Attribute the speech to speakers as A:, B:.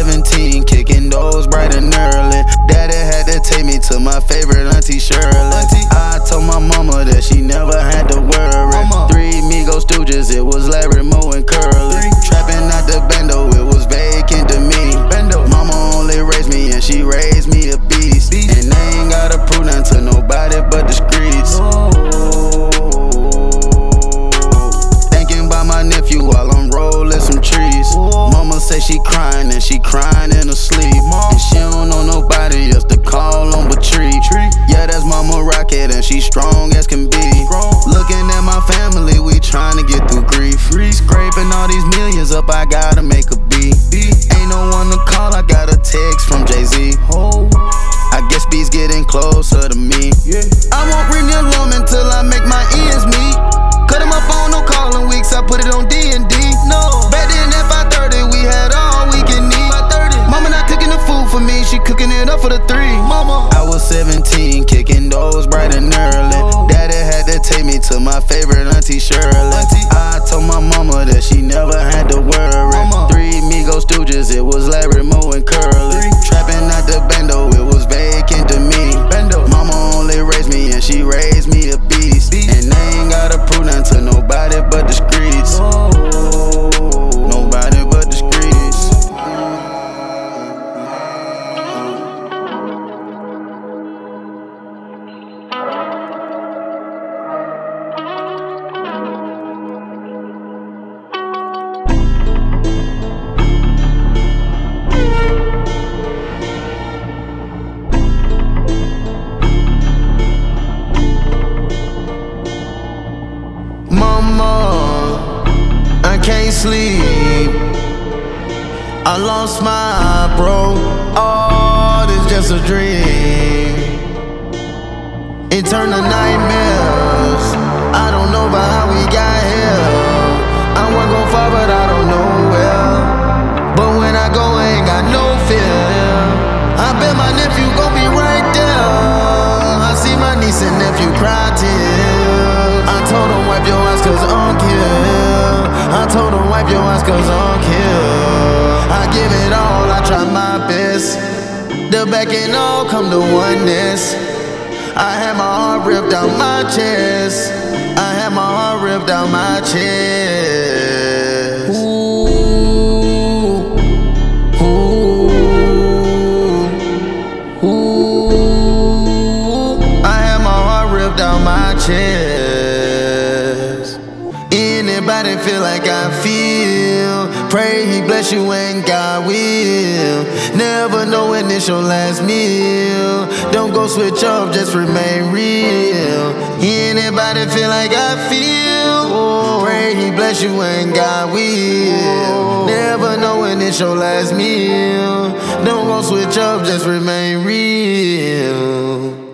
A: 17, kicking those bright and early. Daddy had to take me to my favorite auntie Shirley. I told my mama that she never had to worry. Three Migos Stooges, it was Larry, Moe, and Curly. Trapping out the bando, it was vacant to me. Mama only raised me and she raised me a beast. And I ain't gotta prove nothing to nobody but the streets. Thinking about my nephew while I'm rolling some trees. Mama say she crying and she crying in her sleep. And she don't know nobody else to call on but Tree. Yeah, that's Mama Rocket and she strong as can be. Looking at my family, we trying to get through grief. Scraping all these millions up, I gotta make a beat. Ain't no one to call, I got a text from Jay-Z. I guess B's getting closer to me. I won't ring the alarm until I make my ends meet. Cutting my phone, no calling weeks, I put it on D&D. No, back then at 5:30, we had all we can eat. Mama not cooking the food for me, she cooking it up for the three. I was 17, kicking those bright and early. Daddy had to take me to my favorite auntie Shirley. I told my mama that she never had to worry. Three Migos Stooges, it was Larry, Moe, and Curly. Trapping out the bando, it was vacant to me. Mama only raised me and she raised me a beast. And I ain't gotta prove nothing to nobody but the streets. Nobody but the streets. Mama, I can't sleep. I lost my bro. Oh, this just a dream. It turned to nightmares. I don't know about how we got here. I wanna go far, but I don't know where. But when I go, I ain't got no fear. I bet my nephew gon' be right there. I see my niece and nephew cry tears. I told him wipe your eyes cause I'm killed. I told him wipe your eyes cause I'm killed. I give it all, I try my best. The back and all come to oneness. I had my heart ripped out my chest. I had my heart ripped out my chest. Ooh, ooh, ooh. I had my heart ripped out my chest. Anybody feel like I feel? Pray he bless you and God will. Never know when it's your last meal. Don't go switch up, just remain real. Anybody feel like I feel? Pray he bless you and God will. Never know when it's your last meal. Don't go switch up, just remain real.